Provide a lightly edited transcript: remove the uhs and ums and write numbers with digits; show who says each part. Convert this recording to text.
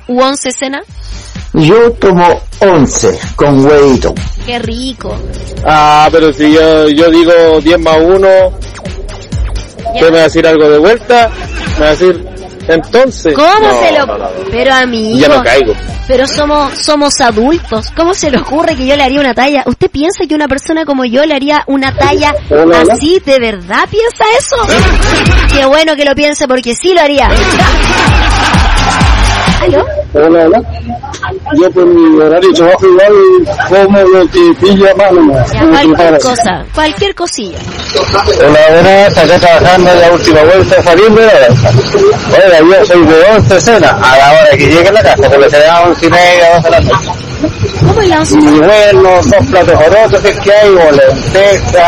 Speaker 1: u 11 cena?
Speaker 2: Yo tomo 11 con huevito.
Speaker 1: Qué rico.
Speaker 3: Pero si yo digo 10 más 1, ¿qué me va a decir algo de vuelta? Me va a decir, entonces...
Speaker 1: ¿Cómo
Speaker 3: no,
Speaker 1: se lo...?
Speaker 3: No.
Speaker 1: Pero amigo...
Speaker 3: Ya no caigo.
Speaker 1: Pero somos adultos. ¿Cómo se le ocurre que yo le haría una talla? ¿Usted piensa que una persona como yo le haría una talla así? ¿De verdad piensa eso? Qué bueno que lo piense, porque sí lo haría. ¿Aló?
Speaker 4: Hola. Yo por mi horario de trabajo igual como lo que pilla mano.
Speaker 1: Cualquier cosilla.
Speaker 4: Hola, buenas, acá trabajando en la última vuelta saliendo de la granja. Oiga, yo soy de 11 cena, a la hora que llegue a la casa, porque será 11:30, 12 de la noche.
Speaker 1: ¿Cómo es la 11?
Speaker 4: Y bueno, 2 platos jorotos que hay, o lentejas,